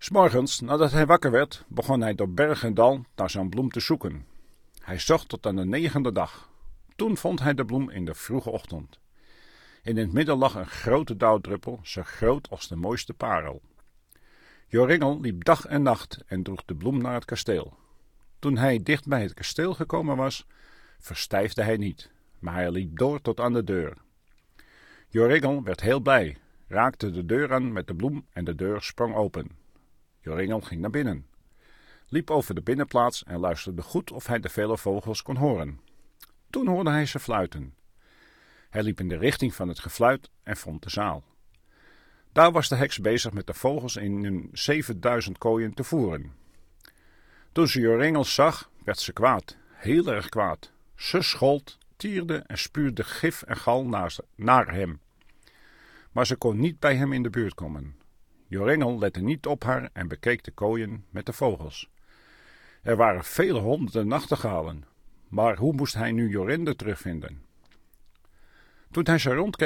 'S Morgens, nadat hij wakker werd, begon hij door berg en dal naar zijn bloem te zoeken. Hij zocht tot aan de 9e dag. Toen vond hij de bloem in de vroege ochtend. In het midden lag een grote dauwdruppel, zo groot als de mooiste parel. Joringel liep dag en nacht en droeg de bloem naar het kasteel. Toen hij dicht bij het kasteel gekomen was, verstijfde hij niet, maar hij liep door tot aan de deur. Joringel werd heel blij, raakte de deur aan met de bloem en de deur sprong open. Joringel ging naar binnen, liep over de binnenplaats en luisterde goed of hij de vele vogels kon horen. Toen hoorde hij ze fluiten. Hij liep in de richting van het gefluit en vond de zaal. Daar was de heks bezig met de vogels in hun 7000 kooien te voeren. Toen ze Joringel zag, werd ze kwaad, heel erg kwaad. Ze schold, tierde en spuurde gif en gal naar hem. Maar ze kon niet bij hem in de buurt komen. Joringel lette niet op haar en bekeek de kooien met de vogels. Er waren vele honderden nachtegalen, maar hoe moest hij nu Jorinde terugvinden? Toen hij zo rondkeek,